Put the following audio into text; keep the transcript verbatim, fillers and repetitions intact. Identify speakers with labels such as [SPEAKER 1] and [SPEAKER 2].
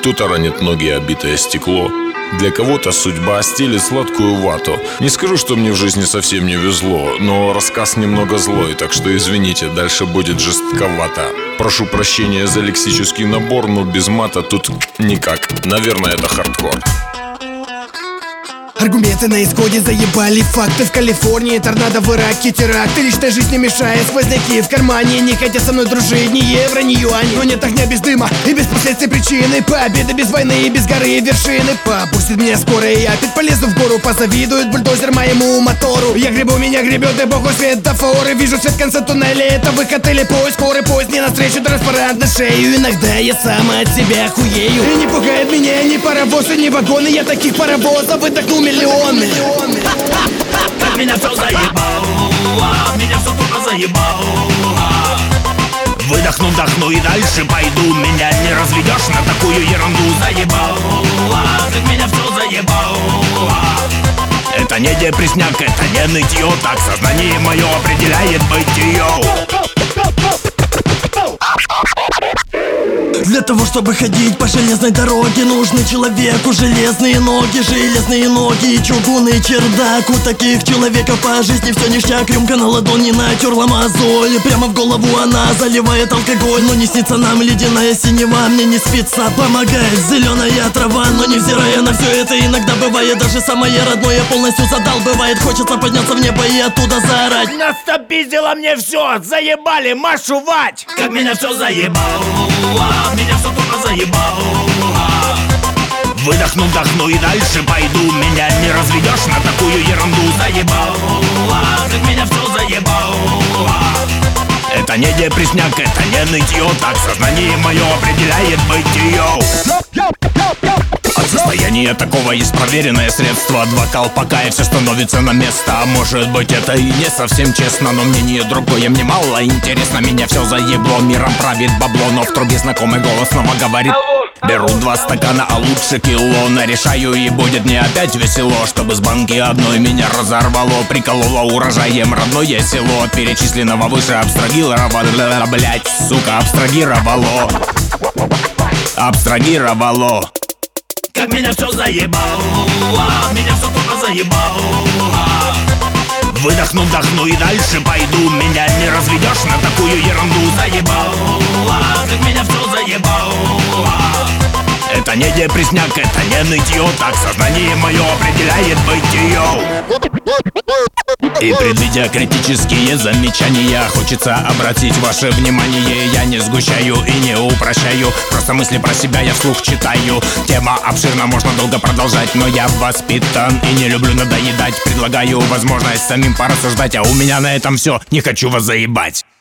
[SPEAKER 1] Кто-то ранит ноги, обитое стекло. Для кого-то судьба стелит сладкую вату. Не скажу, что мне в жизни совсем не везло, но рассказ немного злой, так что извините, дальше будет жестковато. Прошу прощения за лексический набор, но без мата тут никак. Наверное, это хардкор.
[SPEAKER 2] Аргументы на исходе заебали факты. В Калифорнии торнадо, в Ираке теракты. Личная жизнь не мешает, сквозняки в кармане. Не хотят со мной дружить, ни евро, ни юань. Но нет огня без дыма и без последствий причины. Победа без войны и без горы вершины. Попустит меня скоро, и я опять полезу в гору. Позавидует бульдозер моему мотору. Я гребу, меня гребет, и богу светофоры. Вижу свет в конце туннеля, это выход или поезд. Скорый поезд не навстречу, транспарант на шею. Иногда я сам от себя хуею. И не пугает меня ни паровозы, ни вагоны. Я таких паровозов выдохнул миллионы.
[SPEAKER 3] Как меня все заебало, меня все тупо заебало. Выдохну, вдохну и дальше пойду. Меня не разведешь на такую ерунду. Заебало, как меня все заебало. Это не депресняк, это не нытье. Так сознание мое определяет бытие.
[SPEAKER 4] Для того, чтобы ходить по железной дороге, нужны человеку железные ноги, железные ноги и чугунный чердак. У таких человеков по жизни все ништяк. Рюмка на ладони натерла мозоль, прямо в голову она заливает алкоголь. Но не снится нам ледяная синева, мне не спится, помогает зеленая трава. Но невзирая на все это, иногда бывает даже самое родное полностью задалбывает. Хочется подняться в небо и оттуда заорать:
[SPEAKER 3] настопиздило мне все, заебали, маршевать. Как меня все заебало, меня все тупо заебало. Выдохну, вдохну и дальше пойду. Меня не разведешь на такую ерунду. Заебало, как меня все заебало. Это не депресняк, это не нытье. Так сознание мое определяет бытие. От состояния такого есть проверенное средство. Два колпака и все становится на место. А может быть это и не совсем честно, но мнение другое мне мало интересно. Меня все заебло, миром правит бабло. Но в трубе знакомый голос снова говорит: беру два стакана, а лучше кило. Нарешаю и будет мне опять весело. Чтобы с банки одной меня разорвало. Прикололо урожаем родное село. От перечисленного выше абстрагировало. Блять, сука, абстрагировало. Абстрагировало. Как меня все заебало, меня все тупо заебало. Выдохну, вдохну и дальше пойду. Меня не разведешь на такую ерунду. Заебало, как меня все заебало. Это не депресняк, это не нытье. Так сознание мое определяет бытие. И предвидя критические замечания, хочется обратить ваше внимание. Я не сгущаю и не упрощаю, просто мысли про себя я вслух читаю. Тема обширна, можно долго продолжать, но я воспитан и не люблю надоедать. Предлагаю возможность самим порассуждать, а у меня на этом все, не хочу вас заебать.